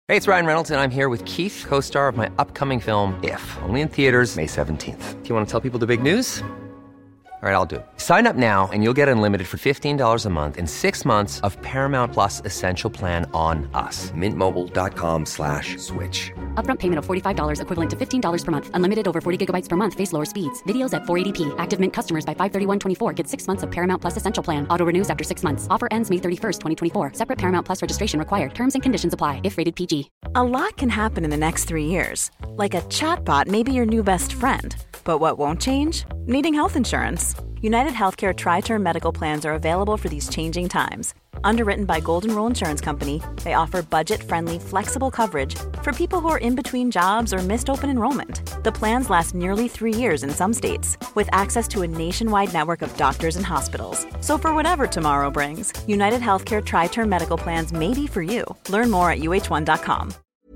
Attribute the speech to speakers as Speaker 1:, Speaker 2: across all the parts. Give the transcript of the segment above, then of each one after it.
Speaker 1: Hey, it's Ryan Reynolds, and I'm here with Keith, co-star of my upcoming film, If, only in theaters May 17th. Do you want to tell people the big news? All right, I'll do it. Sign up now and you'll get unlimited for $15 a month and 6 months of Paramount Plus Essential Plan on us. MintMobile.com/switch.
Speaker 2: Upfront payment of $45 equivalent to $15 per month. Unlimited over 40 gigabytes per month. Face lower speeds. Videos at 480p. Active Mint customers by 531.24 get 6 months of Paramount Plus Essential Plan. Auto renews after 6 months. Offer ends May 31st, 2024. Separate Paramount Plus registration required. Terms and conditions apply if rated PG.
Speaker 3: A lot can happen in the next 3 years. Like a chatbot may be your new best friend. But what won't change? Needing health insurance. United Healthcare Tri-Term Medical Plans are available for these changing times. Underwritten by Golden Rule Insurance Company, they offer budget-friendly, flexible coverage for people who are in between jobs or missed open enrollment. The plans last nearly 3 years in some states, with access to a nationwide network of doctors and hospitals. So for whatever tomorrow brings, United Healthcare Tri-Term Medical Plans may be for you. Learn more at uh1.com.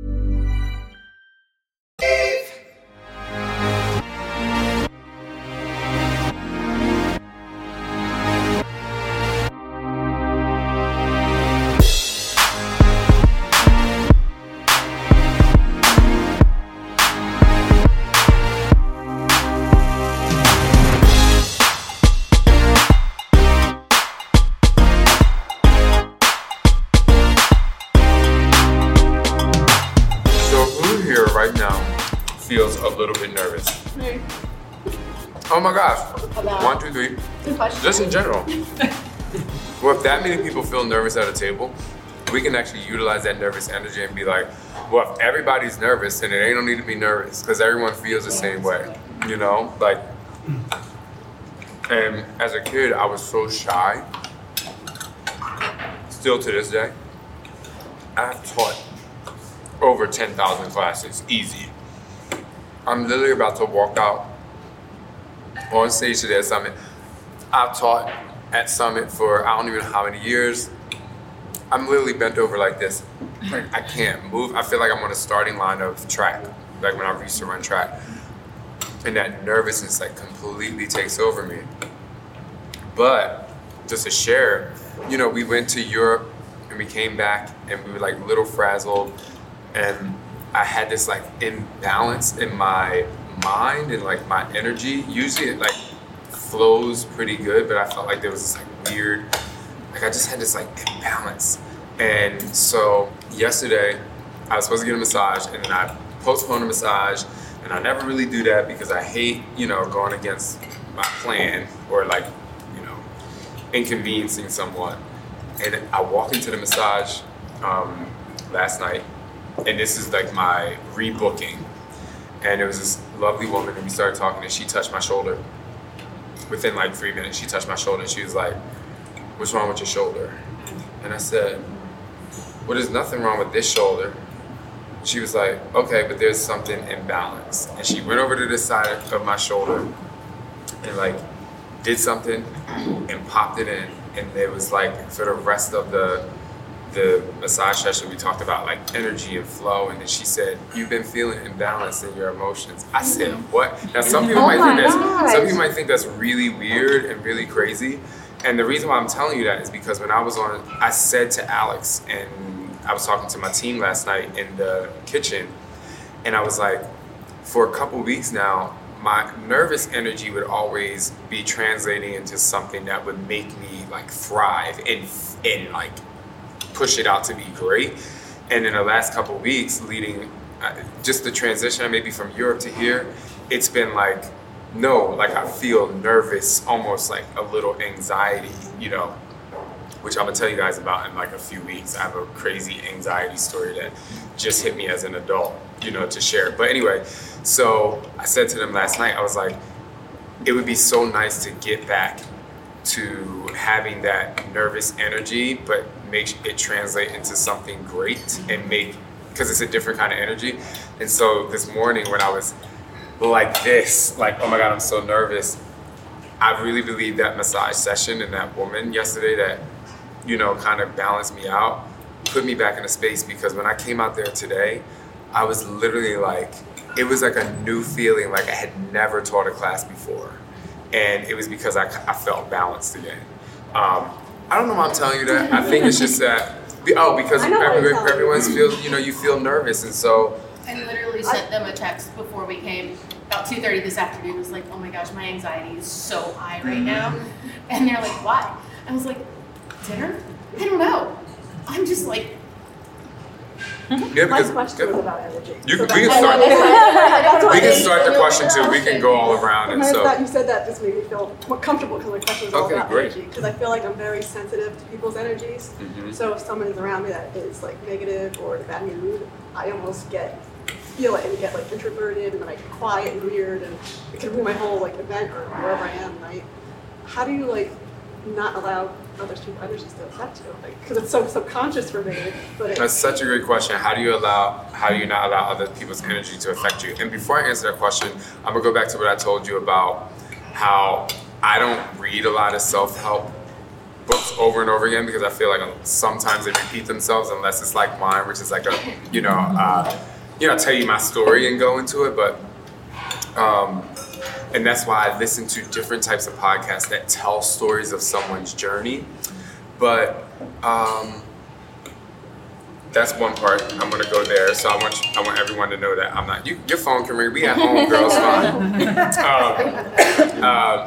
Speaker 4: Right now feels a little bit nervous.
Speaker 5: Me.
Speaker 4: Oh my gosh.
Speaker 5: About
Speaker 4: 1, 2, 3.
Speaker 5: Good question.
Speaker 4: Just in general. Well, if that many people feel nervous at a table, we can actually utilize that nervous energy and be like, well, if everybody's nervous, then it ain't no need to be nervous because everyone feels the same way, you know? Like, and as a kid, I was so shy. Still to this day, I've taught over 10,000 classes, easy. I'm literally about to walk out on stage today at Summit. I've taught at Summit for I don't even know how many years. I'm literally bent over like this. Like I can't move. I feel like I'm on a starting line of track, like when I used to run track. And that nervousness like completely takes over me. But just to share, you know, we went to Europe and we came back and we were like little frazzled. And I had this like imbalance in my mind and like my energy. Usually it like flows pretty good, but I felt like there was this like weird, like I just had this like imbalance. And so yesterday I was supposed to get a massage and then I postponed a massage, and I never really do that because I hate, you know, going against my plan or like, you know, inconveniencing someone. And I walked into the massage last night. And this is like my rebooking. And it was this lovely woman and we started talking and she touched my shoulder. Within like 3 minutes, she touched my shoulder and she was like, what's wrong with your shoulder? And I said, well, there's nothing wrong with this shoulder. She was like, okay, but there's something imbalanced. And she went over to this side of my shoulder and like did something and popped it in. And it was like for the rest of the massage session, we talked about like energy and flow, and then she said, "You've been feeling imbalanced in your emotions." I said, "What?" Now some people might think that's really weird and really crazy, and the reason why I'm telling you that is because when I said to Alex, and I was talking to my team last night in the kitchen, and I was like, for a couple weeks now, my nervous energy would always be translating into something that would make me like thrive and like push it out to be great. And in the last couple of weeks leading, just the transition maybe from Europe to here, it's been like, no, like I feel nervous, almost like a little anxiety, you know, which I'm gonna tell you guys about in like a few weeks. I have a crazy anxiety story that just hit me as an adult, you know, to share. But anyway, so I said to them last night, I was like, it would be so nice to get back to having that nervous energy, but make it translate into something great and because it's a different kind of energy. And so this morning when I was like this, like, oh my God, I'm so nervous, I really believe that massage session and that woman yesterday that, you know, kind of balanced me out, put me back in a space, because when I came out there today, I was literally like, it was like a new feeling, like I had never taught a class before. And it was because I felt balanced again. I don't know why I'm telling you that. I think it's just that Because everyone's you feel nervous, and so.
Speaker 5: I literally sent them a text before we came, about 2:30 this afternoon. It was like, oh my gosh, my anxiety is so high right now. And they're like, why? I was like, dinner? I don't know. I'm just like.
Speaker 4: Yeah,
Speaker 6: my question was about energy.
Speaker 4: We can start the question too. We can go all around. And so
Speaker 6: you said that just made me feel more comfortable because my question was all about energy. Because I feel like I'm very sensitive to people's energies. Mm-hmm. So if someone is around me that is like negative or in a bad mood, I almost feel it and get like introverted and then I get quiet and weird and it can ruin my whole like event or wherever I am. Right? How do you like not allow others to affect you? Because it's so subconscious for me. But
Speaker 4: that's such a great question. How do you not allow other people's energy to affect you? And before I answer that question, I'm gonna go back to what I told you about how I don't read a lot of self-help books over and over again because I feel like sometimes they repeat themselves unless it's like mine, which is like tell you my story and go into it. But and that's why I listen to different types of podcasts that tell stories of someone's journey. But that's one part. I'm gonna go there. So I want everyone to know that I'm not. Your phone can ring. We at home, girls. Fine.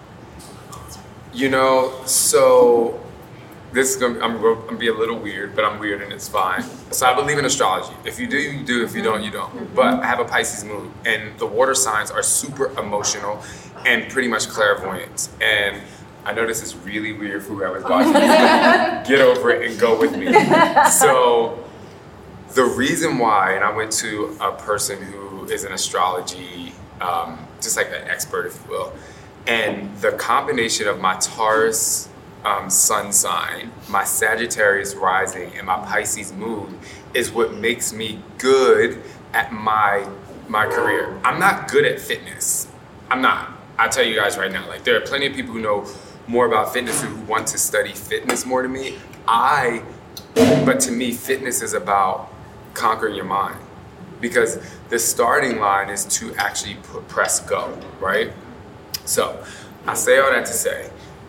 Speaker 4: So this is gonna. I'm gonna be a little weird, but I'm weird and it's fine. So I believe in astrology. If you do, you do. If you don't, you don't. But I have a Pisces moon, and the water signs are super emotional and pretty much clairvoyant. And I know this is really weird for whoever's watching. Get over it and go with me. So the reason why, and I went to a person who is an astrology, just like an expert, if you will, and the combination of my Taurus sun sign, my Sagittarius rising, and my Pisces moon is what makes me good at my career. I'm not good at fitness. I'm not. I'll tell you guys right now, like there are plenty of people who know more about fitness who want to study fitness more than me. But to me, fitness is about conquering your mind because the starting line is to actually press go, right? So I say all that to say,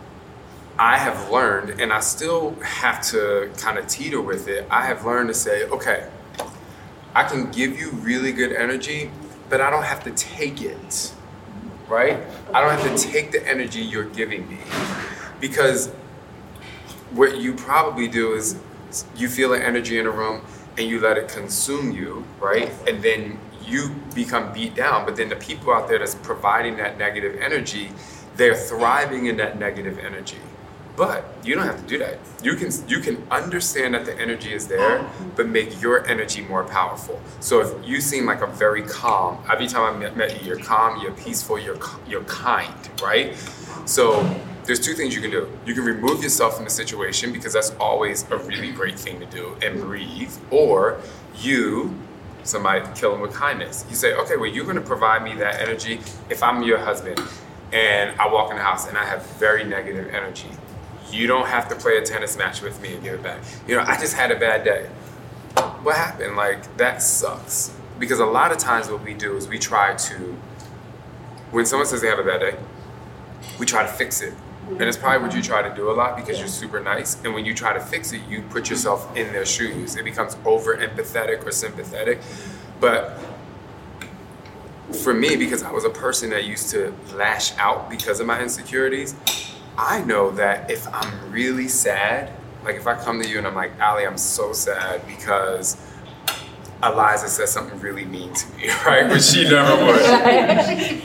Speaker 4: I have learned, and I still have to kind of teeter with it, I have learned to say, okay, I can give you really good energy, but I don't have to take it, right? I don't have to take the energy you're giving me. Because what you probably do is you feel an energy in a room and you let it consume you, right? And then you become beat down, but then the people out there that's providing that negative energy, they're thriving in that negative energy. But you don't have to do that. You can understand that the energy is there, but make your energy more powerful. So if you seem like a very calm, every time I met you, you're calm, you're peaceful, you're kind, right? So there's two things you can do. You can remove yourself from the situation because that's always a really great thing to do and breathe. Or somebody kill them with kindness. You say, okay, well, you're gonna provide me that energy. If I'm your husband and I walk in the house and I have very negative energy, you don't have to play a tennis match with me and give it back. I just had a bad day. What happened? Like, that sucks. Because a lot of times what we do is we try to, when someone says they have a bad day, we try to fix it. And it's probably what you try to do a lot because you're super nice. And when you try to fix it, you put yourself in their shoes. It becomes over empathetic or sympathetic. But for me, because I was a person that used to lash out because of my insecurities, I know that if I'm really sad, like if I come to you and I'm like, Allie, I'm so sad because Eliza said something really mean to me, right? Which she never would.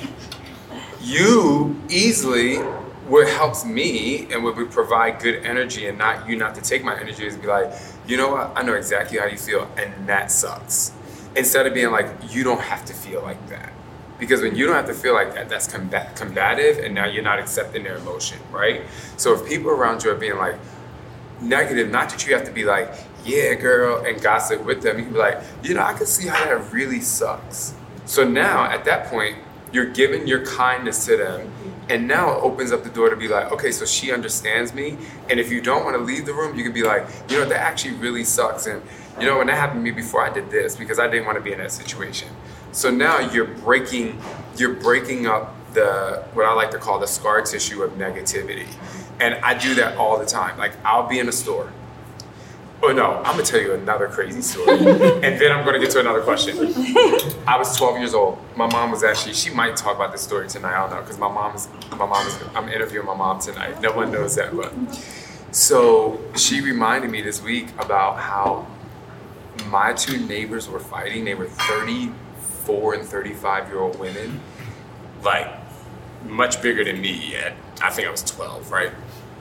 Speaker 4: You easily, what helps me and what would provide good energy and not to take my energy is be like, you know what? I know exactly how you feel and that sucks. Instead of being like, you don't have to feel like that. Because when you don't have to feel like that, that's combative, and now you're not accepting their emotion, right? So if people around you are being like negative, not that you have to be like, yeah, girl, and gossip with them. You can be like, I can see how that really sucks. So now at that point, you're giving your kindness to them, and now it opens up the door to be like, okay, so she understands me, and if you don't want to leave the room, you can be like, that actually really sucks, and when that happened to me before, I did this because I didn't want to be in that situation. So now you're breaking up what I like to call the scar tissue of negativity. And I do that all the time. Like I'll be in a store Oh no, I'm gonna tell you another crazy story, and then I'm gonna get to another question. I was 12 years old. My mom was actually, she might talk about this story tonight, I don't know, because my mom is, I'm interviewing my mom tonight. No one knows that, but. So she reminded me this week about how my two neighbors were fighting. They were 34 and 35-year-old women, like much bigger than me yet. I think I was 12, right?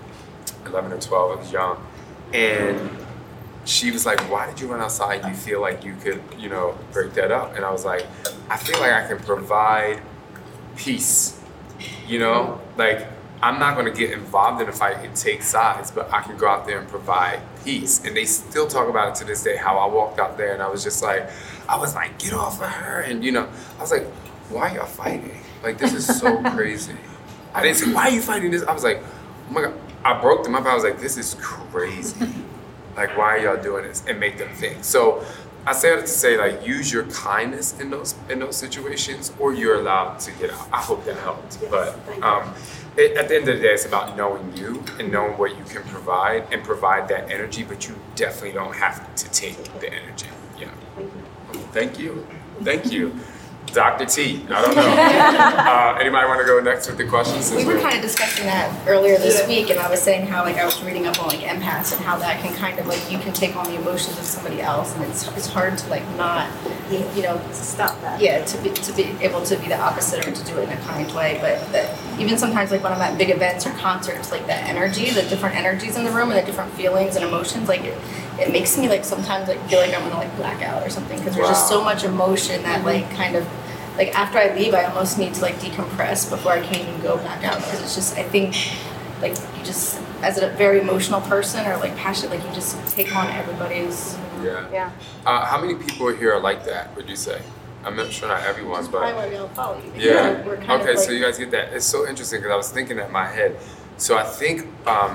Speaker 4: 11 or 12, I was young. And she was like, why did you run outside? You feel like you could, you know, break that up? And I was like, I feel like I can provide peace, you know? Like, I'm not gonna get involved in a fight and take sides, but I can go out there and provide peace. And they still talk about it to this day, how I walked out there and I was like, get off of her. And you know, I was like, why are y'all fighting? Like, this is so crazy. I didn't say, why are you fighting this? I was like, oh my God. I broke them up. I was like, this is crazy. Like, why are y'all doing this? And make them think. So I say that to say, like, use your kindness in those situations, or you're allowed to get out. I hope that helped. But at the end of the day, it's about knowing you and knowing what you can provide and provide that energy, but you definitely don't have to take the energy. Yeah. Thank you. Thank you. Dr. T, I don't know. Anybody want to go next with the questions?
Speaker 7: We were kind of discussing that earlier this week, and I was saying how, like, I was reading up on, like, empaths and how that can kind of, like, you can take on the emotions of somebody else, and it's hard to, like, not, you know,
Speaker 6: Stop that.
Speaker 7: yeah, to be able to be the opposite or to do it in a kind way. But even sometimes, like, when I'm at big events or concerts, like, that energy, the different energies in the room and the different feelings and emotions, like, it makes me, like, sometimes, like, feel like I'm gonna, like, black out or something, because there's just so much emotion that, like, kind of, like, after I leave, I almost need to, like, decompress before I can even go back out, because it's just, I think, like, you just, as a very emotional person or, like, passionate, like, you just take on everybody's.
Speaker 4: Yeah. How many people here are like that, would you say? I'm not sure not everyone's, but.
Speaker 7: Probably why we all follow you.
Speaker 4: Yeah.
Speaker 7: We're kind
Speaker 4: Okay,
Speaker 7: of, like,
Speaker 4: so you guys get that. It's so interesting because I was thinking that in my head. So I think,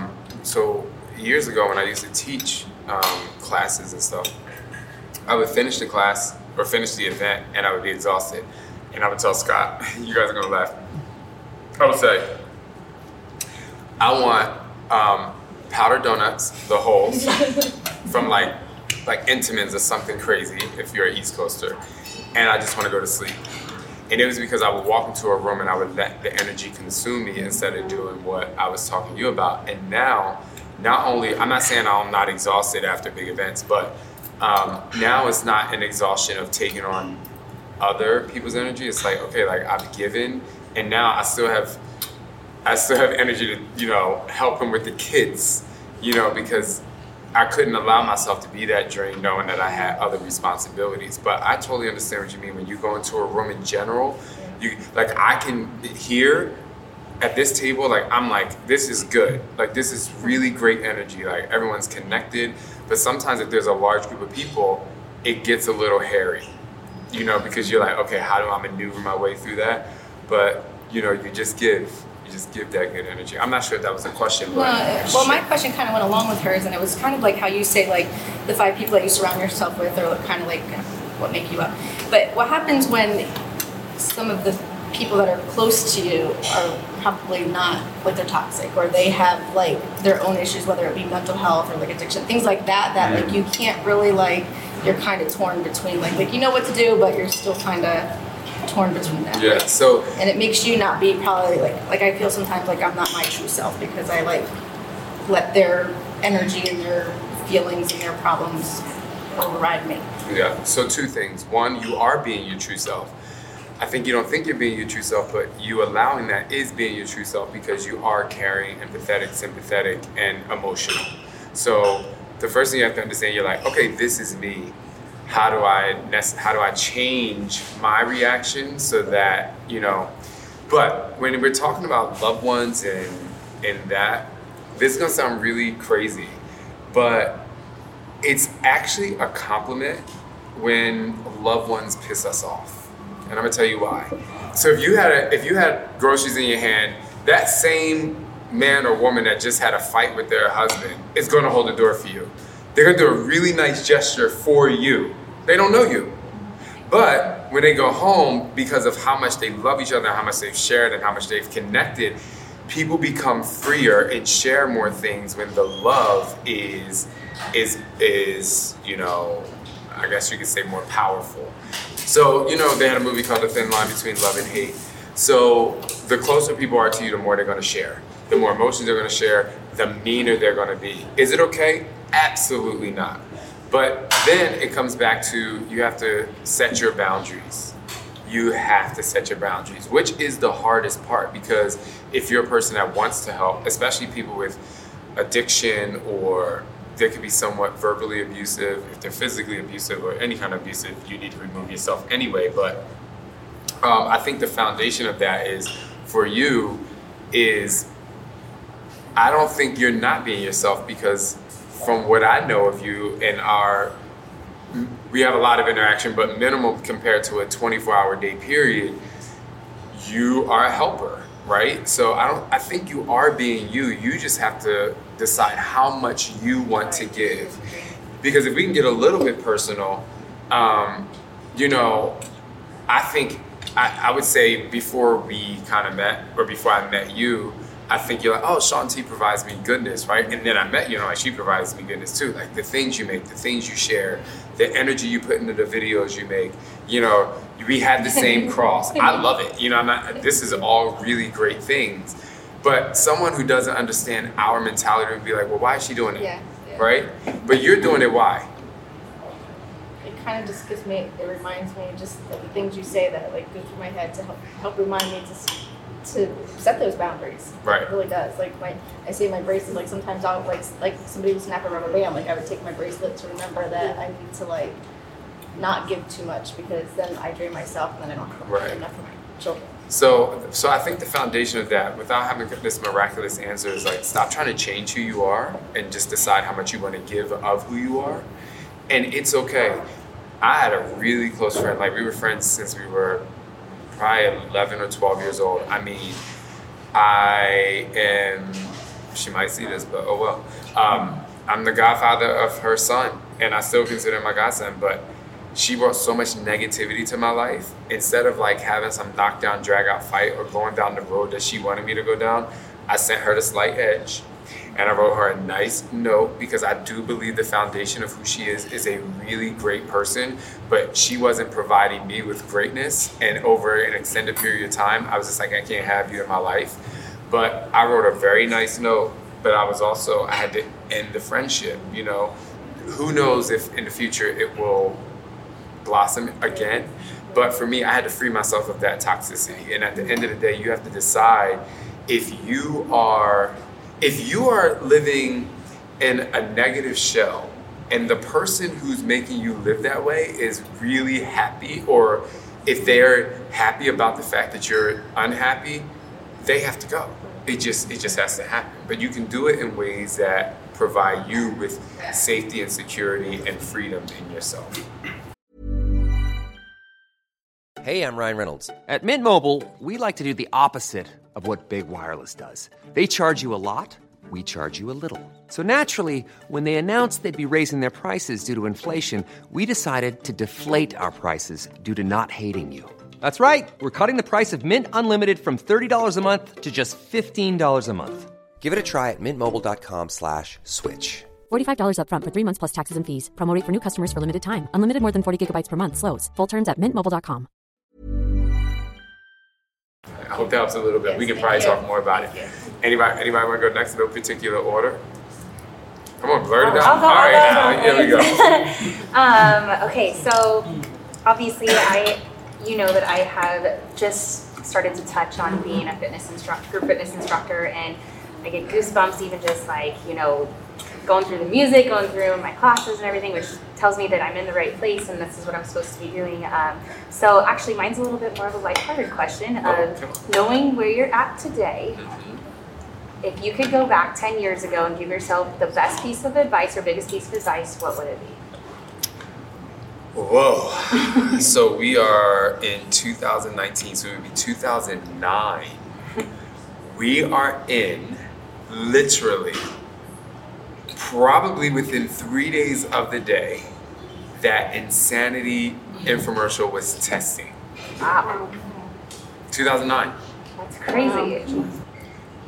Speaker 4: so years ago when I used to teach classes and stuff, I would finish the class or finish the event and I would be exhausted. And I would tell Scott, you guys are gonna laugh. I would say, I want powdered donuts, the holes, from like Entenmann's or something crazy if you're an East Coaster, and I just want to go to sleep. And it was because I would walk into a room and I would let the energy consume me instead of doing what I was talking to you about. And now, not only, I'm not saying I'm not exhausted after big events, but now it's not an exhaustion of taking on other people's energy. It's like, okay, like I've given, and now I still have energy to, you know, help him with the kids, you know, because I couldn't allow myself to be that drained knowing that I had other responsibilities. But I totally understand what you mean when you go into a room in general. You, like, I can hear at this table, like, I'm like, this is good. Like, this is really great energy. Like, everyone's connected. But sometimes if there's a large group of people, it gets a little hairy, you know, because you're like, okay, how do I maneuver my way through that? But, you know, you just give that good energy. I'm not sure if that was a question, but.
Speaker 7: Well, my question kind of went along with hers, and it was kind of like how you say, like, the 5 people that you surround yourself with are kind of like what make you up. But what happens when some of the people that are close to you are probably not, like, they're toxic, or they have, like, their own issues, whether it be mental health or, like, addiction, things like that, like, you can't really, like, you're kind of torn between, like, you know what to do, but you're still kind of torn between that.
Speaker 4: Yeah, so.
Speaker 7: And it makes you not be probably, like I feel sometimes like I'm not my true self because I, like, let their energy and their feelings and their problems override me.
Speaker 4: Yeah, so 2 things. 1, you are being your true self. I think you don't think you're being your true self, but you allowing that is being your true self because you are caring, empathetic, sympathetic, and emotional. So the first thing you have to understand, you're like, okay, this is me. How do I change my reaction so that, you know, but when we're talking about loved ones and that, this is gonna sound really crazy, but it's actually a compliment when loved ones piss us off. And I'm gonna tell you why. So if you had groceries in your hand, that same man or woman that just had a fight with their husband is gonna hold the door for you. They're gonna do a really nice gesture for you. They don't know you. But when they go home, because of how much they love each other, how much they've shared and how much they've connected, people become freer and share more things when the love is you know, I guess you could say more powerful. So, you know, they had a movie called The Thin Line Between Love and Hate. So the closer people are to you, the more they're going to share. The more emotions they're going to share, the meaner they're going to be. Is it okay? Absolutely not. But then it comes back to, you have to set your boundaries. You have to set your boundaries, which is the hardest part, because if you're a person that wants to help, especially people with addiction, or they could be somewhat verbally abusive, if they're physically abusive or any kind of abusive, you need to remove yourself anyway. But I think the foundation of that is, for you, is I don't think you're not being yourself, because from what I know of you and we have a lot of interaction, but minimal compared to a 24-hour day period, you are a helper, right? So I think you are being you. You just have to decide how much you want to give. Because if we can get a little bit personal, you know, I think I would say before we kind of met, or before I met you, I think you're like, oh, Shaun T provides me goodness, right? And then I met you, like, she provides me goodness too. Like the things you make, the things you share, the energy you put into the videos you make, we had the same cross. I love it. This is all really great things. But someone who doesn't understand our mentality would be like, well, why is she doing it? Yeah. Right? But you're doing it, why?
Speaker 7: It kind of just gives me, it reminds me just of the things you say that like go through my head to help remind me to set those boundaries.
Speaker 4: Right.
Speaker 7: It really does. Like I say my bracelet, like sometimes I'll like somebody would snap a rubber band, like I would take my bracelet to remember that I need to like not give too much, because then I drain myself and then I don't have enough for my children.
Speaker 4: So I think the foundation of that, without having this miraculous answer, is like, stop trying to change who you are and just decide how much you want to give of who you are. And it's okay. I had a really close friend, like we were friends since we were probably 11 or 12 years old. I mean, she might see this, but oh well. I'm the godfather of her son, and I still consider him my godson, but she brought so much negativity to my life. Instead of like having some knockdown, drag out fight or going down the road that she wanted me to go down, I sent her the slight edge. And I wrote her a nice note, because I do believe the foundation of who she is a really great person, but she wasn't providing me with greatness. And over an extended period of time, I was just like, I can't have you in my life. But I wrote a very nice note, but I had to end the friendship. Who knows if in the future it will blossom again. But for me, I had to free myself of that toxicity. And at the end of the day, you have to decide if you are living in a negative shell, and the person who's making you live that way is really happy, or if they're happy about the fact that you're unhappy, they have to go. It just has to happen. But you can do it in ways that provide you with safety and security and freedom in yourself.
Speaker 1: Hey, I'm Ryan Reynolds. At Mint Mobile, we like to do the opposite of what Big Wireless does. They charge you a lot, we charge you a little. So naturally, when they announced they'd be raising their prices due to inflation, we decided to deflate our prices due to not hating you. That's right. We're cutting the price of Mint Unlimited from $30 a month to just $15 a month. Give it a try at mintmobile.com/switch.
Speaker 2: $45 up front for 3 months plus taxes and fees. Promo rate for new customers for limited time. Unlimited more than 40 gigabytes per month. Slows full terms at mintmobile.com.
Speaker 4: I hope that helps a little bit. Yes, we can probably talk more about it. Anybody want to go next in no particular order? Come on, blurt it out. All right, here we go.
Speaker 8: Okay, so obviously you know that I have just started to touch on being a group fitness instructor, and I get goosebumps even just like, going through the music, going through my classes and everything, which tells me that I'm in the right place and this is what I'm supposed to be doing. So actually mine's a little bit more of a lighthearted question of knowing where you're at today. If you could go back 10 years ago and give yourself the best piece of advice or biggest piece of advice, what would it be?
Speaker 4: Whoa. So we are in 2019, so it would be 2009. We are in literally probably within 3 days of the day that Insanity infomercial was testing.
Speaker 8: Wow.
Speaker 4: 2009.
Speaker 8: That's crazy.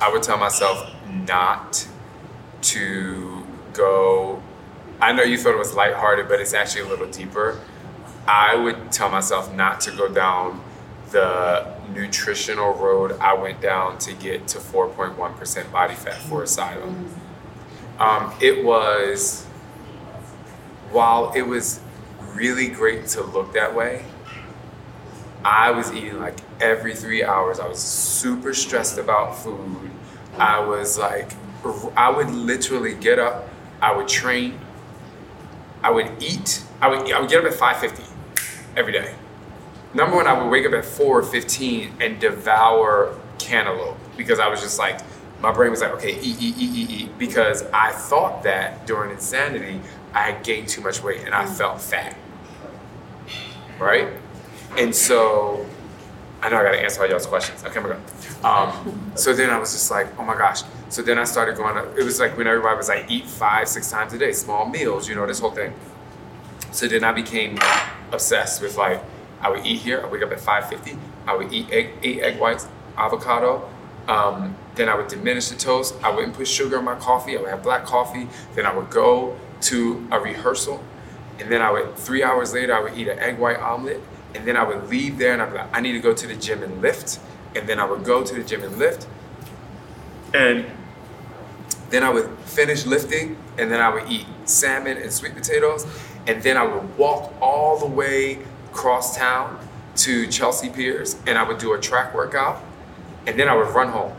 Speaker 4: I would tell myself not to go. I know you thought it was lighthearted, but it's actually a little deeper. I would tell myself not to go down the nutritional road I went down to get to 4.1% body fat for Asylum. It was, while it was really great to look that way, I was eating like every 3 hours. I was super stressed about food. I was like, I would literally get up, I would train, I would eat, I would get up at 5:50 every day. Number one, I would wake up at 4:15 and devour cantaloupe because I was just like, my brain was like, okay, eat, because I thought that during insanity, I had gained too much weight and I felt fat, right? And so, I know I gotta answer all y'all's questions. Okay, I'm gonna go. So then I was just like, oh my gosh. So then I started going, it was like when everybody was like, eat 5-6 times a day, small meals, you know, this whole thing. So then I became obsessed with like, I would eat here, I wake up at 5:50, I would eat 8 egg whites, avocado, then I would diminish the toast, I wouldn't put sugar in my coffee, I would have black coffee, then I would go to a rehearsal, and then 3 hours later, I would eat an egg white omelet, and then I would leave there and I'd be like, I need to go to the gym and lift, and then I would go to the gym and lift, and then I would finish lifting, and then I would eat salmon and sweet potatoes, and then I would walk all the way across town to Chelsea Piers, and I would do a track workout, and then I would run home.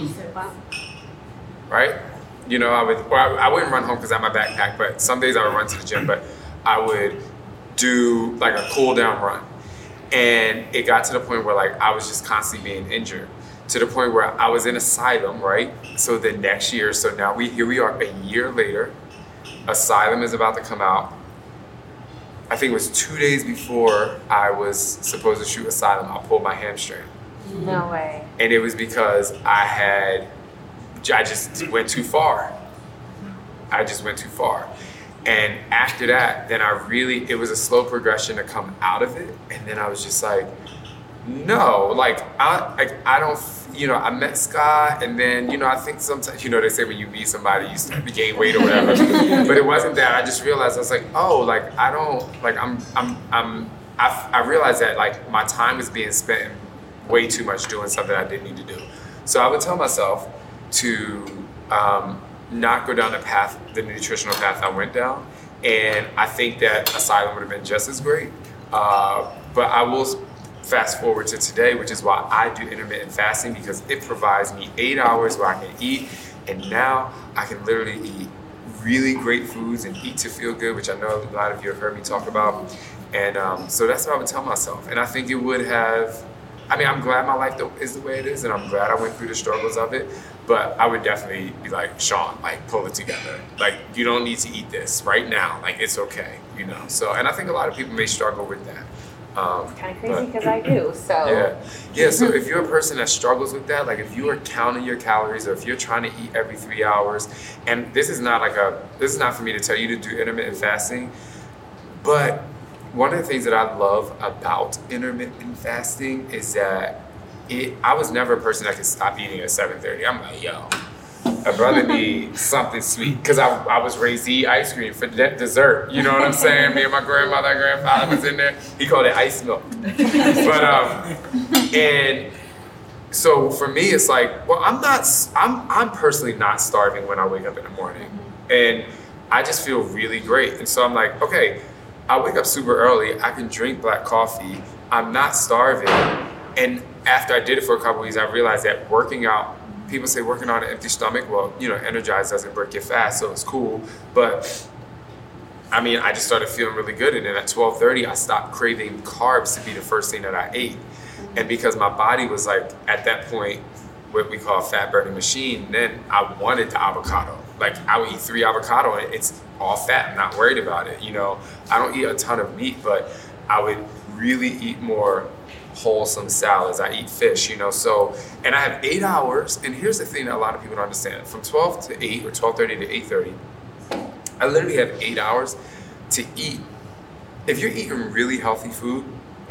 Speaker 4: Right? You know, I wouldn't run home because I had my backpack, but some days I would run to the gym, but I would do like a cool down run. And it got to the point where like I was just constantly being injured, to the point where I was in Asylum, right? So the next year, so now here we are a year later, Asylum is about to come out. I think it was 2 days before I was supposed to shoot Asylum, I pulled my hamstring.
Speaker 8: No way.
Speaker 4: And it was because I just went too far. I just went too far. And after that, then it was a slow progression to come out of it. And then I was just like, no, like I don't, you know, I met Scott, and then, you know, I think sometimes, you know, they say when you meet somebody, you start to gain weight or whatever. But it wasn't that. I just realized, I was like, oh, like I don't, like I realized that like my time was being spent way too much doing something I didn't need to do. So I would tell myself to not go down the nutritional path I went down. And I think that Asylum would have been just as great. But I will fast forward to today, which is why I do intermittent fasting, because it provides me 8 hours where I can eat, and now I can literally eat really great foods and eat to feel good, which I know a lot of you have heard me talk about. And so that's what I would tell myself. And I think it would have, I mean, I'm glad my life is the way it is, and I'm glad I went through the struggles of it, but I would definitely be like, Sean, like, pull it together. Like, you don't need to eat this right now. Like, it's okay, you know? So, and I think a lot of people may struggle with that.
Speaker 8: It's kind of crazy because I do, so.
Speaker 4: Yeah, so if you're a person that struggles with that, like if you are counting your calories, or if you're trying to eat every 3 hours, and this is not for me to tell you to do intermittent fasting, but one of the things that I love about intermittent fasting is that I was never a person that could stop eating at 7:30. I'm like, yo, I'd rather be something sweet, because I was raised to eat ice cream for dessert. You know what I'm saying? Me and my grandfather was in there. He called it ice milk. But and so for me, it's like, well, I'm personally not starving when I wake up in the morning, and I just feel really great. And so I'm like, okay, I wake up super early. I can drink black coffee. I'm not starving. And after I did it for a couple of weeks, I realized that working out, people say working on an empty stomach, well, you know, Energize doesn't break your fast, so it's cool. But I mean, I just started feeling really good. And then at 12:30, I stopped craving carbs to be the first thing that I ate. And because my body was like, at that point, what we call a fat burning machine, then I wanted the avocado. Like, I would eat 3 avocado and it's all fat. I'm not worried about it. You know, I don't eat a ton of meat, but I would really eat more wholesome salads. I eat fish, you know, so, and I have 8 hours. And here's the thing that a lot of people don't understand. From 12 to 8 or 12:30 to 8:30, I literally have 8 hours to eat. If you're eating really healthy food,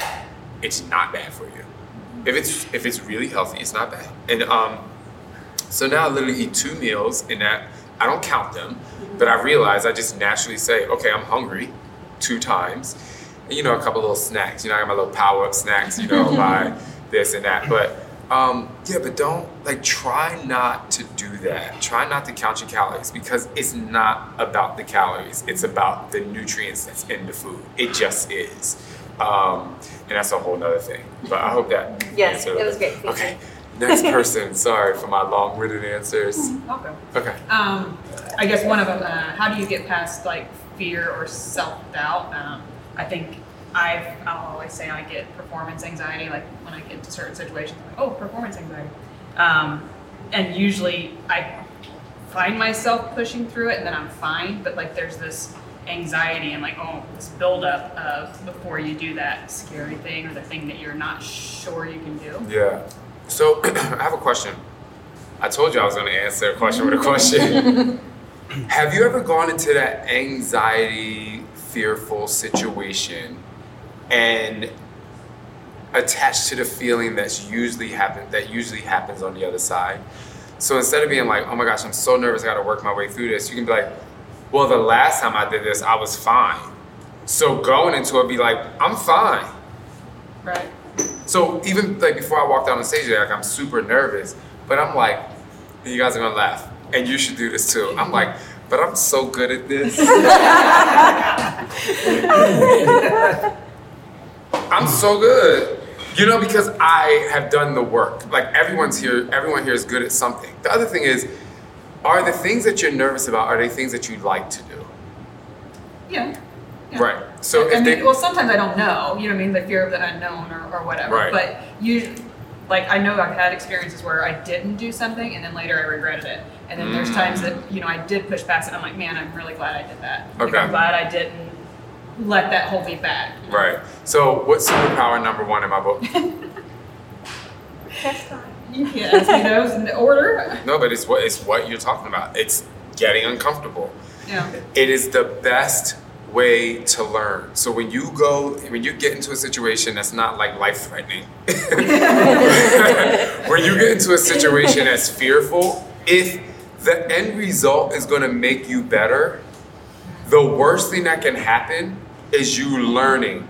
Speaker 4: it's not bad for you. If it's really healthy, it's not bad. And So now I literally eat 2 meals in that. I don't count them, but I realize I just naturally say, okay, I'm hungry 2 times. And, a couple little snacks. I got my little power-up snacks, by this and that. But but don't, try not to do that. Try not to count your calories because it's not about the calories. It's about the nutrients that's in the food. It just is. And that's a whole nother thing. But I hope that
Speaker 8: Yes, it was great.
Speaker 4: Okay. Next person. Sorry for my long-winded answers. Okay.
Speaker 9: I guess one of them, how do you get past fear or self-doubt? I think I'll always say I get performance anxiety, when I get into certain situations, I'm like, oh, performance anxiety. And usually I find myself pushing through it and then I'm fine, but there's this anxiety and this buildup of before you do that scary thing or the thing that you're not sure you can do.
Speaker 4: Yeah. So I have a question. I told you I was going to answer a question with a question. Have you ever gone into that anxiety, fearful situation and attached to the feeling that usually happens on the other side? So instead of being like, oh my gosh, I'm so nervous, I got to work my way through this, you can be like, well, the last time I did this, I was fine. So going into it, be like, I'm fine.
Speaker 9: Right.
Speaker 4: So even before I walked down the stage, I'm super nervous, but I'm like, you guys are gonna laugh, and you should do this too. I'm like, but I'm so good at this. I'm so good, because I have done the work. Everyone here is good at something. The other thing is, are the things that you're nervous about, are they things that you'd like to do?
Speaker 9: Yeah.
Speaker 4: Right. So
Speaker 9: sometimes I don't know, the fear of the unknown or whatever.
Speaker 4: Right.
Speaker 9: But usually, I know I've had experiences where I didn't do something and then later I regretted it. And then there's times that, I did push past it. I'm like, man, I'm really glad I did that.
Speaker 4: Okay.
Speaker 9: I'm glad I didn't let that hold me back.
Speaker 4: Right. So what's superpower number 1 in my book?
Speaker 9: You can't ask me those in order.
Speaker 4: No, but it's what you're talking about. It's getting uncomfortable.
Speaker 9: Yeah.
Speaker 4: It is the best way to learn. So when you get into a situation that's not life-threatening, when you get into a situation that's fearful, if the end result is going to make you better, the worst thing that can happen is you learning.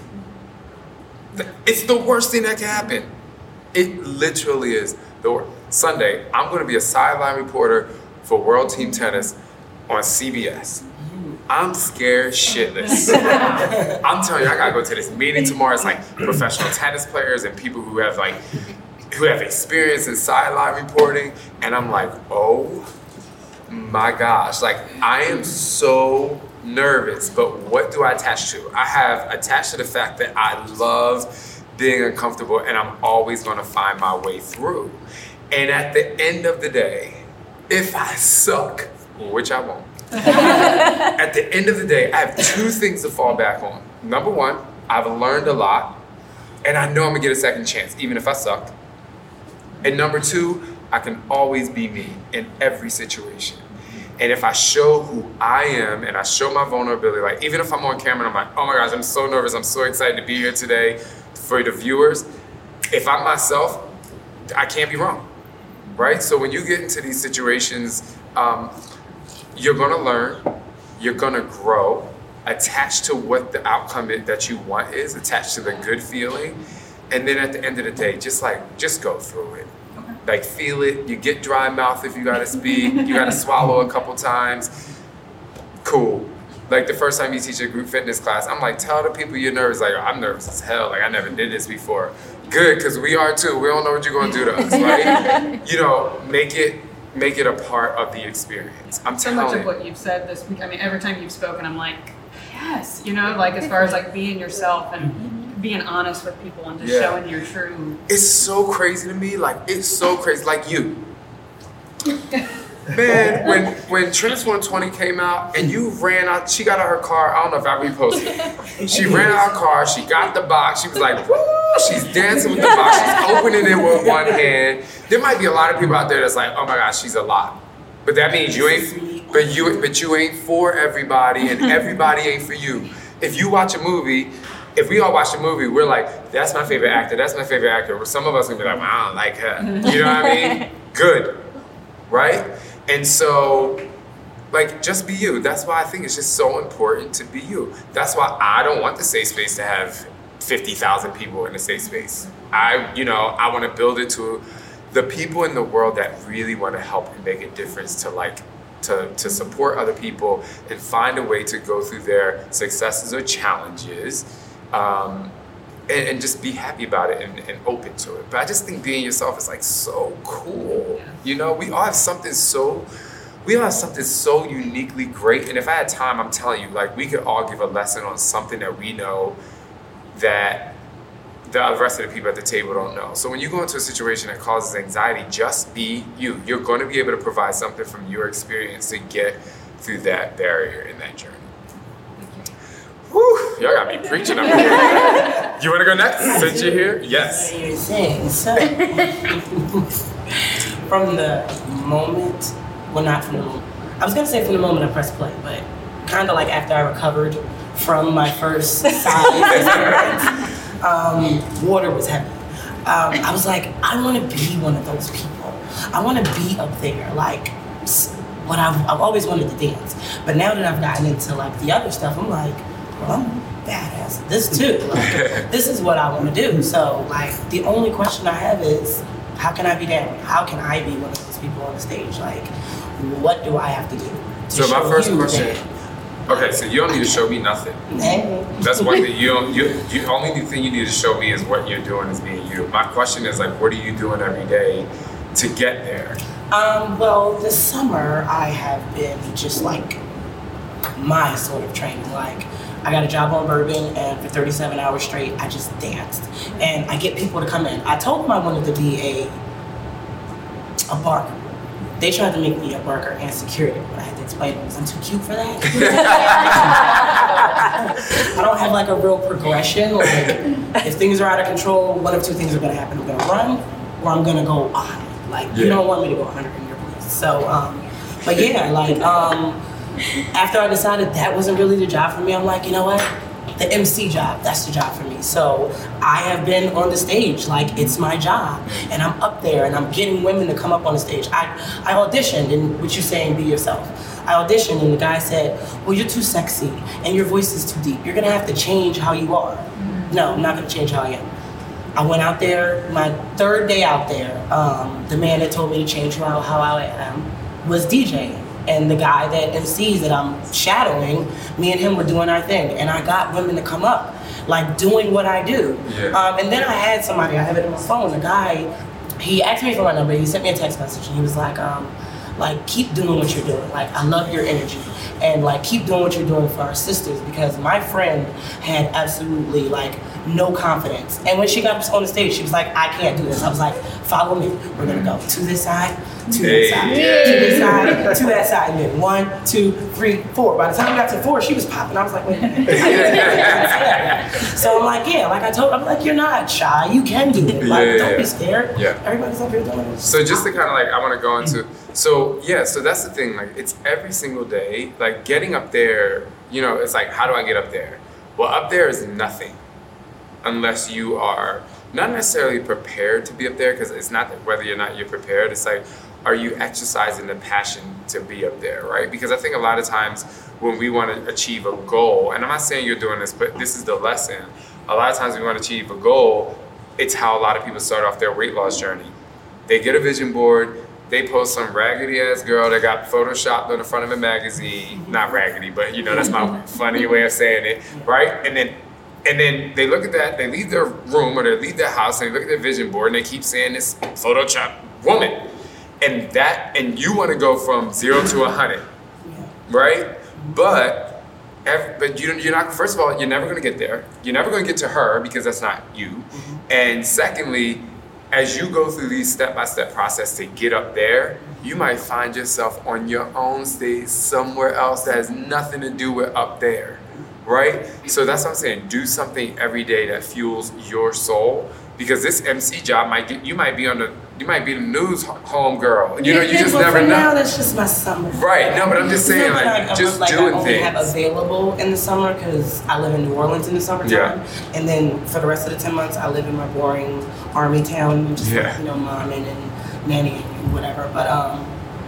Speaker 4: It's the worst thing that can happen. It literally is. Sunday, I'm going to be a sideline reporter for World Team Tennis on CBS. I'm scared shitless. I'm telling you, I gotta go to this meeting tomorrow. It's professional tennis players and people who have experience in sideline reporting. And I'm like, oh my gosh. I am so nervous, but what do I attach to? I have attached to the fact that I love being uncomfortable and I'm always gonna find my way through. And at the end of the day, if I suck, which I won't, at the end of the day, I have 2 things to fall back on. Number 1, I've learned a lot, and I know I'm gonna get a second chance, even if I suck. And number 2, I can always be me in every situation. And if I show who I am and I show my vulnerability, even if I'm on camera and I'm like, oh my gosh, I'm so nervous, I'm so excited to be here today for the viewers. If I'm myself, I can't be wrong, right? So when you get into these situations, you're gonna learn, you're gonna grow, attached to what the outcome that you want is, attached to the good feeling, and then at the end of the day, just go through it. Feel it, you get dry mouth if you gotta speak, you gotta swallow a couple times, cool. The first time you teach a group fitness class, I'm like, tell the people you're nervous, I'm nervous as hell, I never did this before. Good, because we are too, we don't know what you're gonna do to us, right? Make it a part of the experience. I'm telling you.
Speaker 9: So much of what you've said this week, every time you've spoken, I'm like, yes, as far as being yourself and being honest with people and just showing your true.
Speaker 4: It's so crazy to me, it's so crazy, you. Man, when Trans 120 came out and you ran out, she got out her car, I don't know if I reposted it. She ran out her car, she got the box, she was like, woo, she's dancing with the box, she's opening it with one hand. There might be a lot of people out there that's like, oh my gosh, she's a lot. But that means you ain't for everybody and everybody ain't for you. If you watch a movie, if we all watch a movie, we're like, that's my favorite actor, that's my favorite actor. Some of us are gonna be like, well, I don't like her. You know what I mean? Good. right? And so, like, just be you. That's why I think it's just so important to be you. That's why I don't want the safe space to have 50,000 people in the safe space. I want to build it to the people in the world that really want to help and make a difference, to support other people and find a way to go through their successes or challenges, and just be happy about it and open to it. But I just think being yourself is like so cool. We all have something so uniquely great. And if I had time, I'm telling you, like, we could all give a lesson on something that we know that the rest of the people at the table don't know. So when you go into a situation that causes anxiety, just be you. You're going to be able to provide something from your experience to get through that barrier in that journey. Whew, y'all got me preaching up here. You want to go next since you're here? Yes.
Speaker 10: So you're saying, so from the moment, well, not from the moment, I was going to say from the moment I pressed play, but kind of like after I recovered from my first side experience, water was heavy. I was like, I want to be one of those people. I want to be up there, like what I've always wanted to dance. But now that I've gotten into like the other stuff, I'm like, well, I'm badass at this too. Like, this is what I want to do. So like, the only question I have is, how can I be down? How can I be one of those people on the stage? Like, what do I have to do?
Speaker 4: So my first question. Okay, so you don't need to show me nothing. That's one thing. You only thing you need to show me is what you're doing as being you. My question is, like, what are you doing every day to get there?
Speaker 10: Well, this summer I have been just like my sort of training. Like, I got a job on Bourbon, and for 37 hours straight, I just danced. And I get people to come in. I told them I wanted to be a barker. They tried to make me a barker and security, but I had to explain it. I'm too cute for that. I don't have like a real progression. Like, if things are out of control, one of two things are gonna happen. I'm gonna run, or I'm gonna go 100. Like, you don't want me to go 100 in your place. So, but yeah, like, after I decided that wasn't really the job for me, I'm like, you know what? The MC job, that's the job for me. So I have been on the stage, like, it's my job. And I'm up there and I'm getting women to come up on the stage. I auditioned, and what you're saying, be yourself. I auditioned and the guy said, well, you're too sexy and your voice is too deep. You're gonna have to change how you are. No, I'm not gonna change how I am. I went out there, my third day out there, the man that told me to change how I am was DJ. And the guy that MCs that I'm shadowing, me and him were doing our thing. And I got women to come up, like, doing what I do. Yeah. And then I had somebody, I have it on my phone, a guy, he asked me for my number, he sent me a text message, and he was like, keep doing what you're doing. Like, I love your energy. And like, keep doing what you're doing for our sisters, because my friend had absolutely like no confidence. And when she got on the stage, she was like, I can't do this. I was like, follow me. We're gonna go to this side, to that side, to this side, to that side. And then 1, 2, 3, 4. By the time we got to 4, she was popping. I was like, wait a minute. So I'm like, yeah, like I told her, I'm like, you're not shy. You can do it. Like, don't be scared. Yeah. Everybody's up here doing it.
Speaker 4: So just to kind of like, I want to go into, so that's the thing. Like, it's every single day, like getting up there, it's like, how do I get up there? Well, up there is nothing unless you are not necessarily prepared to be up there, because it's not that whether or not you're prepared, it's like, are you exercising the passion to be up there, right? Because I think a lot of times when we want to achieve a goal, and I'm not saying you're doing this, but this is the lesson. A lot of times we want to achieve a goal, it's how a lot of people start off their weight loss journey. They get a vision board, they post some raggedy ass girl that got photoshopped on the front of a magazine. Not raggedy, but that's my funny way of saying it, right? And then they look at that, they leave their room or they leave their house and they look at their vision board and they keep saying this photoshopped woman. And you want to go from 0 to 100, right? But you're not, first of all, you're never going to get there. You're never going to get to her because that's not you. And secondly, as you go through these step-by-step process to get up there, you might find yourself on your own stage somewhere else that has nothing to do with up there, right? So that's what I'm saying. Do something every day that fuels your soul, because this MC job you might be the news home girl. You just never know.
Speaker 10: Now that's just my summer.
Speaker 4: Right. No, but I'm just saying, just doing things. I only have available
Speaker 10: in the summer because I live in New Orleans in the summertime. Yeah. And then for the rest of the 10 months, I live in my boring army town, just mom and nanny and whatever. But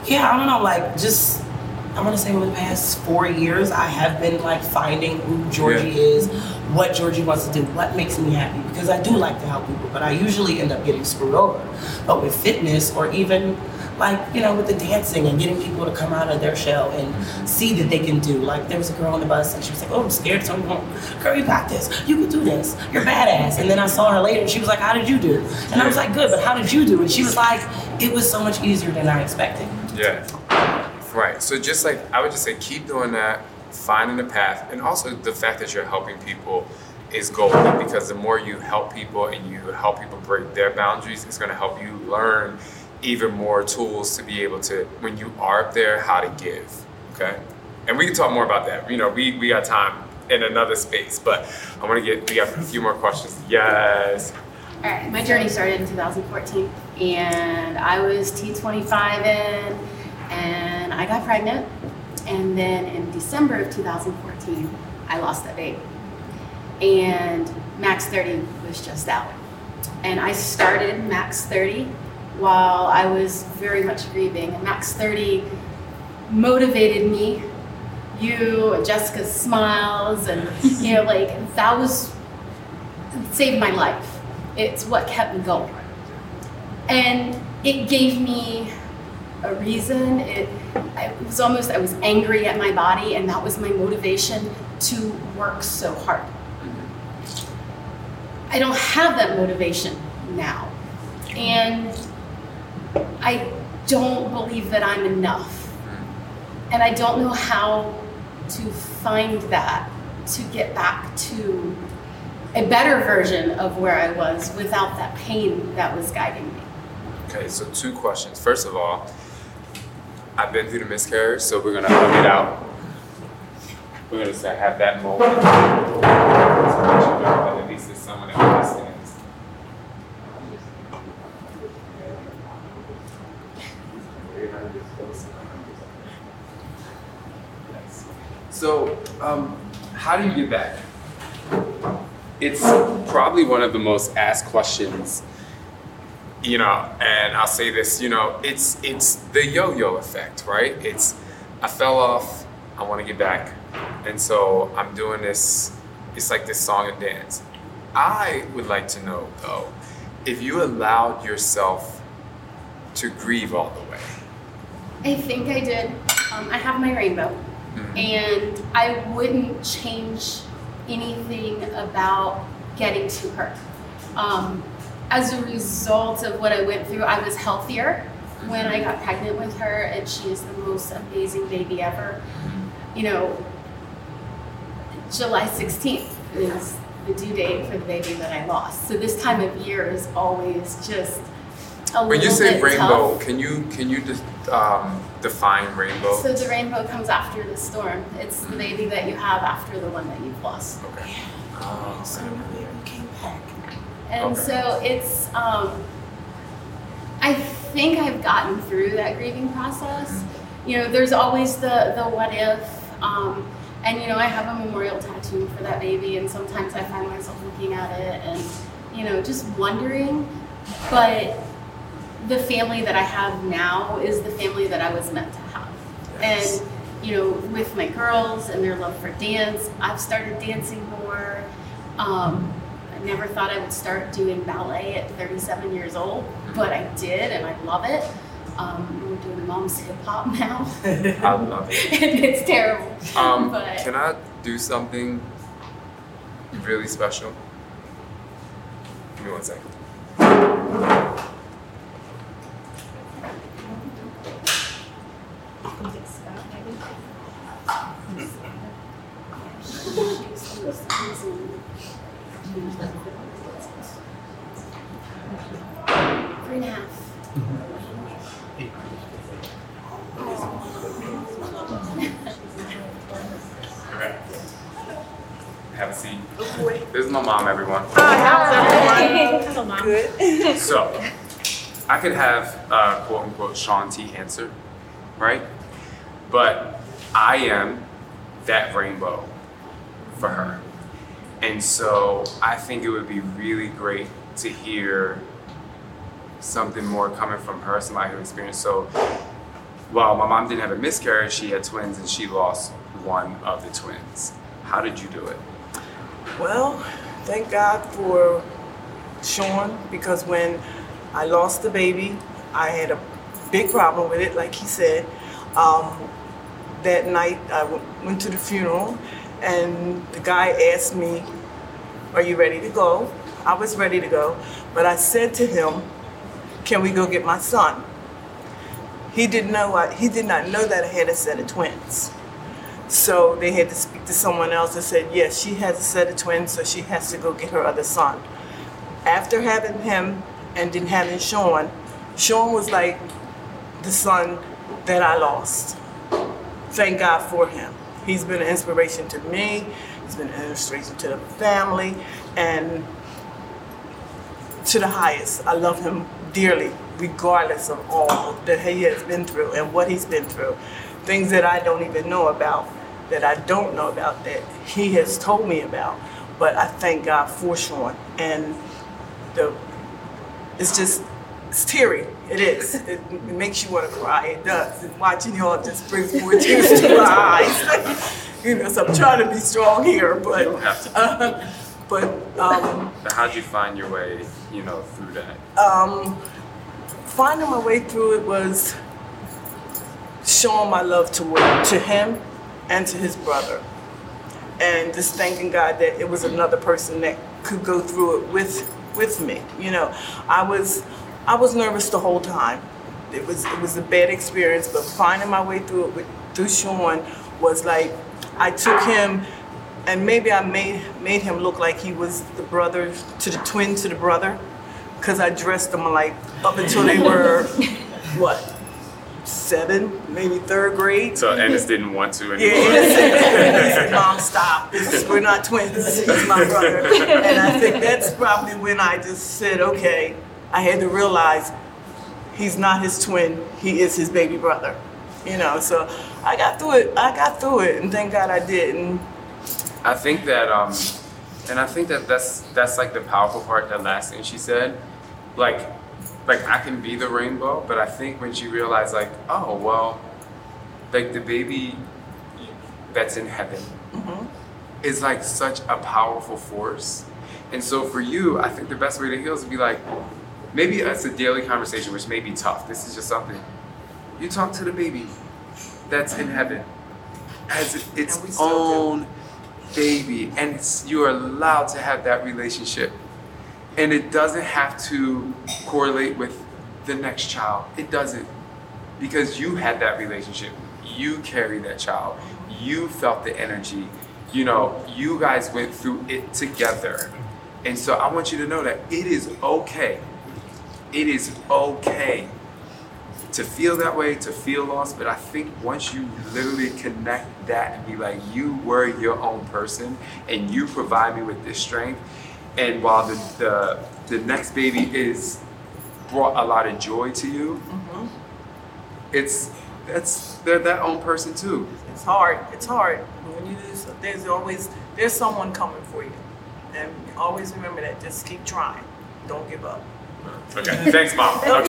Speaker 10: Yeah, I don't know, like just I'm gonna say over the past 4 years, I have been like finding who Georgie is, what Georgie wants to do, what makes me happy. Because I do like to help people, but I usually end up getting screwed over. But with fitness, or even like, you know, with the dancing and getting people to come out of their shell and see that they can do. Like there was a girl on the bus and she was like, oh, I'm scared, so I'm going, girl, you got this. You can do this. You're badass. And then I saw her later and she was like, how did you do? And I was like, good, but how did you do? And she was like, it was so much easier than I expected.
Speaker 4: Yeah. Right. So just like, I would just say, keep doing that, finding the path. And also the fact that you're helping people is golden, because the more you help people and you help people break their boundaries, it's going to help you learn even more tools to be able to, when you are up there, how to give. Okay. And we can talk more about that. You know, we got time in another space, but I want to we got a few more questions. Yes.
Speaker 5: All right. My journey started in 2014 and I was T25 in, and I got pregnant, and then in December of 2014, I lost that baby. And Max 30 was just out. And I started Max 30 while I was very much grieving. And Max 30 motivated me. You and Jessica's smiles, and you know, like that was saved my life. It's what kept me going. And it gave me a reason. It was almost, I was angry at my body, and that was my motivation to work so hard. I don't have that motivation now. And I don't believe that I'm enough. And I don't know how to find that, to get back to a better version of where I was without that pain that was guiding me.
Speaker 4: Okay, so 2 questions. First of all, I've been through the miscarriage, so we're gonna hug it out. We're gonna say, have that moment. So let you know that at least there's someone that understands. So, how do you get back? It's probably one of the most asked questions, you know, and I'll say this, you know, it's the yo-yo effect, right? It's, I fell off, I want to get back, and so I'm doing this, it's like this song and dance. I would like to know, though, if you allowed yourself to grieve all the way.
Speaker 5: I think I did. I have my rainbow, and I wouldn't change anything about getting to her. As a result of what I went through, I was healthier when I got pregnant with her, and she is the most amazing baby ever. You know, July 16th is the due date for the baby that I lost. So this time of year is always just a little bit tough.
Speaker 4: When you say rainbow, can you just define rainbow?
Speaker 5: So the rainbow comes after the storm. It's the baby that you have after the one that you've lost.
Speaker 4: Okay.
Speaker 10: So you came back.
Speaker 5: And so it's, I think I've gotten through that grieving process. You know, there's always the what if, and you know, I have a memorial tattoo for that baby, and sometimes I find myself looking at it and, you know, just wondering, but the family that I have now is the family that I was meant to have. Yes. And, you know, with my girls and their love for dance, I've started dancing more. I never thought I would start doing ballet at 37 years old, but I did, and I love it. We're doing mom's hip hop now.
Speaker 4: I love it.
Speaker 5: And it's terrible. But
Speaker 4: can I do something really special? Give me 1 second.
Speaker 5: Three and a half.
Speaker 4: Okay. Have a seat. This is my mom, everyone.
Speaker 6: How's everyone? Good.
Speaker 4: So, I could have quote unquote Shaun T answer, right? But I am that rainbow for her. And so I think it would be really great to hear something more coming from her, somebody who experienced. So Well, my mom didn't have a miscarriage, she had twins, and she lost one of the twins. How did you do it?
Speaker 10: Well, thank God for Sean, because when I lost the baby, I had a big problem with it, like he said. That night, I went to the funeral, and the guy asked me, "Are you ready to go?" I was ready to go, but I said to him, "Can we go get my son?" He did not know that I had a set of twins. So they had to speak to someone else and said, yes, she has a set of twins, so she has to go get her other son. After having him and then having Sean was like the son that I lost. Thank God for him. He's been an inspiration to me. He's been an inspiration to the family and to the highest. I love him dearly, regardless of all that he has been through and what he's been through. Things that I don't even know about, that I don't know about, that he has told me about. But I thank God for Sean. And it's teary. It is. It makes you want to cry. It does. And watching y'all just brings more tears to my eyes. So I'm trying to be strong here, but.
Speaker 4: You don't have to. So how'd you find your way, through that?
Speaker 10: Finding my way through it was showing my love to him and to his brother, and just thanking God that it was another person that could go through it with me. I was nervous the whole time. It was a bad experience, but finding my way through it through Sean was like I took him. And maybe I made him look like he was the brother to the twin to the brother, because I dressed them like up until they were, 7, maybe 3rd grade.
Speaker 4: So Ennis didn't want to anymore.
Speaker 10: Yeah, he said, Mom, stop. We're not twins. He's my brother. And I think that's probably when I just said, okay, I had to realize he's not his twin. He is his baby brother. So I got through it, and thank God I did. And
Speaker 4: I think that, that's like the powerful part, that last thing she said. Like I can be the rainbow, but I think when she realized like, oh, well, like the baby that's in heaven is like such a powerful force. And so for you, I think the best way to heal is to be like, maybe it's a daily conversation, which may be tough. This is just something. You talk to the baby that's in heaven as its own baby, and you are allowed to have that relationship, and it doesn't have to correlate with the next child. It doesn't, because you had that relationship, you carry that child, you felt the energy, you guys went through it together. And so I want you to know that it is okay to feel that way, to feel lost, but I think once you literally connect that and be like, you were your own person and you provide me with this strength, and while the next baby is brought a lot of joy to you, they're that own person too.
Speaker 10: It's hard. When you there's someone coming for you, and always remember that. Just keep trying. Don't give up.
Speaker 4: Okay, thanks, Mom. Okay.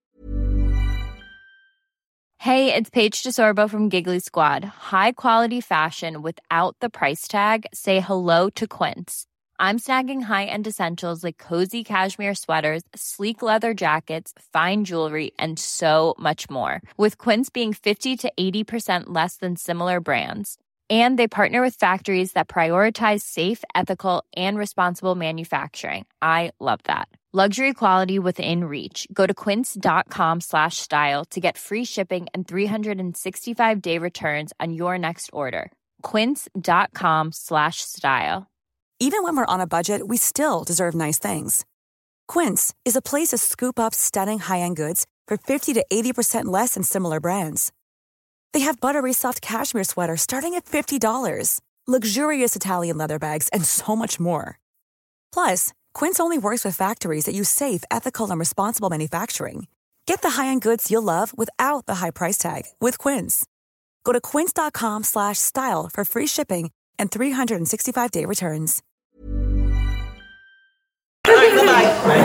Speaker 11: Hey, it's Paige DeSorbo from Giggly Squad. High quality fashion without the price tag. Say hello to Quince. I'm snagging high-end essentials like cozy cashmere sweaters, sleek leather jackets, fine jewelry, and so much more. With Quince being 50 to 80% less than similar brands. And they partner with factories that prioritize safe, ethical, and responsible manufacturing. I love that. Luxury quality within reach. Go to quince.com/style to get free shipping and 365-day returns on your next order. Quince.com/style.
Speaker 12: Even when we're on a budget, we still deserve nice things. Quince is a place to scoop up stunning high-end goods for 50 to 80% less than similar brands. They have buttery soft cashmere sweaters starting at $50, luxurious Italian leather bags, and so much more. Plus, Quince only works with factories that use safe, ethical, and responsible manufacturing. Get the high-end goods you'll love without the high price tag with Quince. Go to quince.com/style for free shipping and 365-day returns.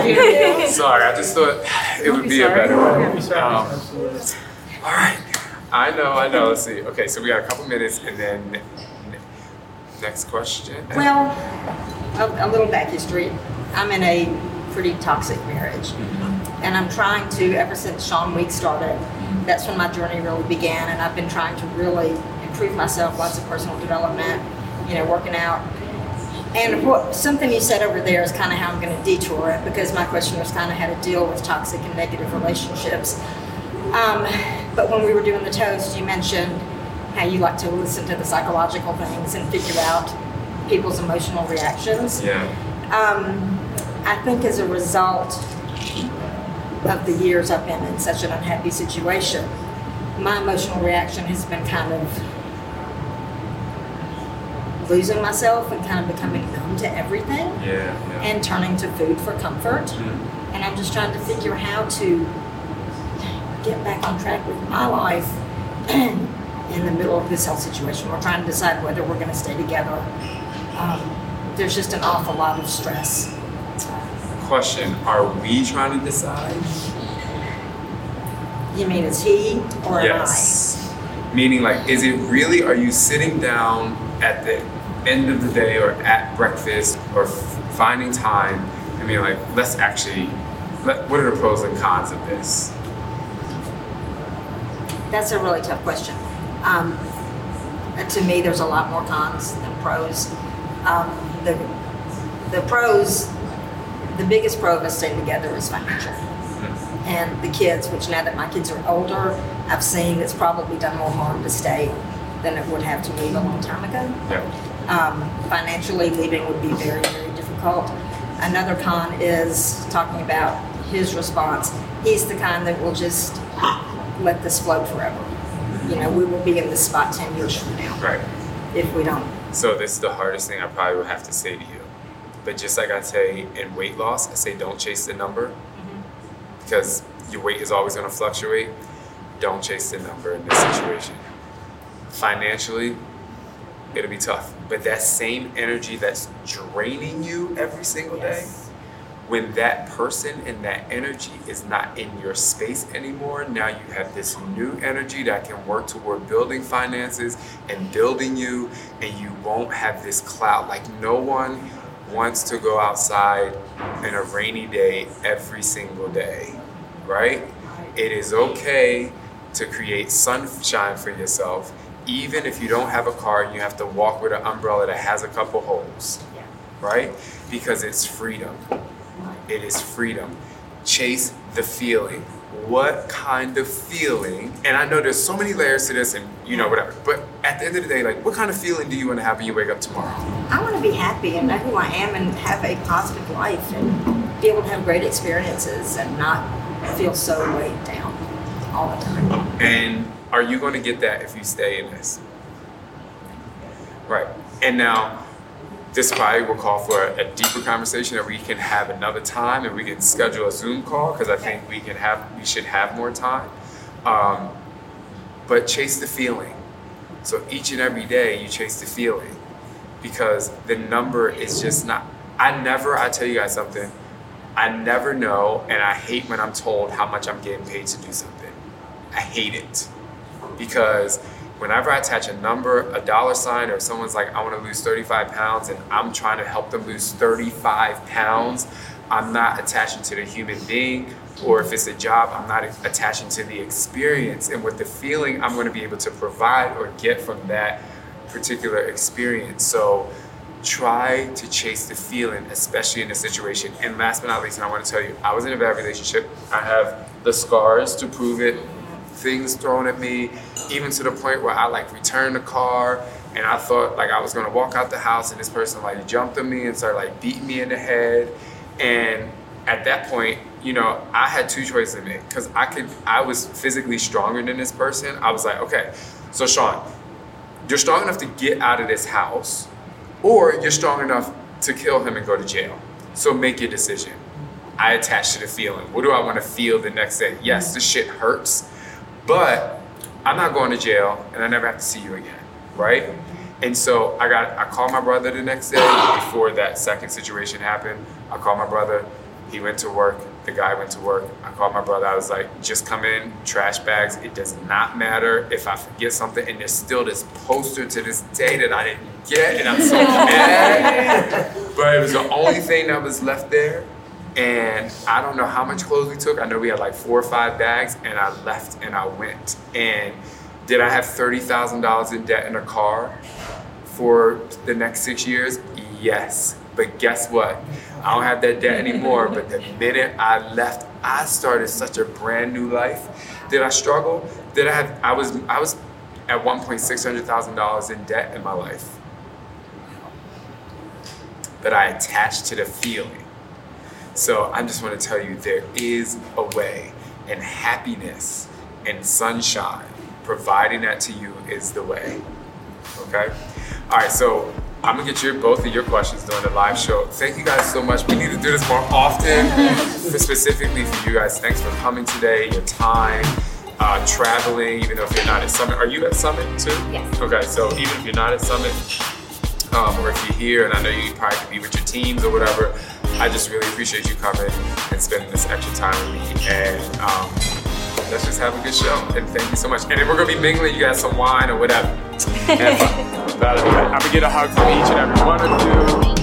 Speaker 4: Sorry, I just thought it would be a better way. All right. I know. Let's see. Okay, so we got a couple minutes, and then next question.
Speaker 13: Well, a little back history. I'm in a pretty toxic marriage, and I'm trying to, ever since Sean Week started, that's when my journey really began, and I've been trying to really improve myself, lots of personal development, working out. And something you said over there is kind of how I'm going to detour it, because my question was kind of how to deal with toxic and negative relationships. But when we were doing the toast, you mentioned how you like to listen to the psychological things and figure out people's emotional reactions.
Speaker 4: Yeah.
Speaker 13: I think as a result of the years I've been in such an unhappy situation, my emotional reaction has been kind of losing myself and kind of becoming numb to everything. And turning to food for comfort. And I'm just trying to figure how to get back on track with my life in the middle of this health situation. We're trying to decide whether we're going to stay together. There's just an awful lot of stress.
Speaker 4: Question, are we trying to decide?
Speaker 13: You mean is he or
Speaker 4: yes. Am I? Meaning, like, is it really, are you sitting down at the end of the day or at breakfast or finding time and being like, let's actually, what are the pros and cons of this?
Speaker 13: That's a really tough question. To me, there's a lot more cons than pros. The pros, the biggest pro of us staying together is financial. And the kids, which now that my kids are older, I've seen it's probably done more harm to stay than it would have to leave a long time ago. Financially, leaving would be very, very difficult. Another con is talking about his response. He's the kind that will just let this float forever. We will be in this spot 10 years from now.
Speaker 4: Right.
Speaker 13: If we don't.
Speaker 4: So this is the hardest thing I probably would have to say to you. But just like I say in weight loss, I say don't chase the number. Because your weight is always going to fluctuate. Don't chase the number in this situation. Financially, it'll be tough. But that same energy that's draining you every single day, when that person and that energy is not in your space anymore, now you have this new energy that can work toward building finances and building you, and you won't have this cloud. Like, no one wants to go outside in a rainy day every single day, right? It is okay to create sunshine for yourself, even if you don't have a car and you have to walk with an umbrella that has a couple holes, right? Because it's freedom. It is freedom. Chase the feeling. What kind of feeling? And I know there's so many layers to this and whatever, but at the end of the day, like, what kind of feeling do you want to have when you wake up tomorrow?
Speaker 13: I want to be happy and know who I am and have a positive life and be able to have great experiences and not feel so weighed down all the time.
Speaker 4: And are you going to get that if you stay in this? Right. And now, this probably will call for a deeper conversation that we can have another time, and we can schedule a Zoom call, because I think we should have more time. But chase the feeling. So each and every day you chase the feeling, because the number is just not, I tell you guys something, I never know, and I hate when I'm told how much I'm getting paid to do something. I hate it, because whenever I attach a number, a dollar sign, or if someone's like, I want to lose 35 pounds, and I'm trying to help them lose 35 pounds, I'm not attaching to the human being. Or if it's a job, I'm not attaching to the experience and with the feeling I'm going to be able to provide or get from that particular experience. So try to chase the feeling, especially in this situation. And last but not least, and I want to tell you, I was in a bad relationship. I have the scars to prove it. Things thrown at me, even to the point where I returned the car, and I thought I was gonna walk out the house, and this person jumped on me and started beating me in the head. And at that point, I had two choices to make, because I was physically stronger than this person. I was like, okay, so Sean, you're strong enough to get out of this house, or you're strong enough to kill him and go to jail. So make your decision. I attach to the feeling. What do I want to feel the next day? Yes, this shit hurts, but I'm not going to jail, and I never have to see you again, right? And so I called my brother the next day before that second situation happened. I called my brother. He went to work. the guy went to work. I called my brother. I was like, just come in, trash bags. It does not matter if I forget something. And there's still this poster to this day that I didn't get, and I'm so mad. But it was the only thing that was left there. And I don't know how much clothes we took. I know we had like 4 or 5 bags, and I left and I went. And did I have $30,000 in debt in a car for the next 6 years? Yes. But guess what? I don't have that debt anymore. But the minute I left, I started such a brand new life. Did I struggle? Did I have? I was at one point $600,000 in debt in my life. But I attached to the feeling. So I just want to tell you, there is a way, and happiness and sunshine, providing that to you is the way. Okay? All right, so I'm gonna get both of your questions during the live show. Thank you guys so much. We need to do this more often, specifically for you guys. Thanks for coming today, your time, traveling, even though if you're not at Summit. Are you at Summit too?
Speaker 8: Yes.
Speaker 4: Okay, so even if you're not at Summit, or if you're here, and I know you probably could be with your teams or whatever, I just really appreciate you coming and spending this extra time with me. And let's just have a good show. And thank you so much. And then we're gonna be mingling. You got some wine or whatever. I'm gonna get a hug from each and every one of you.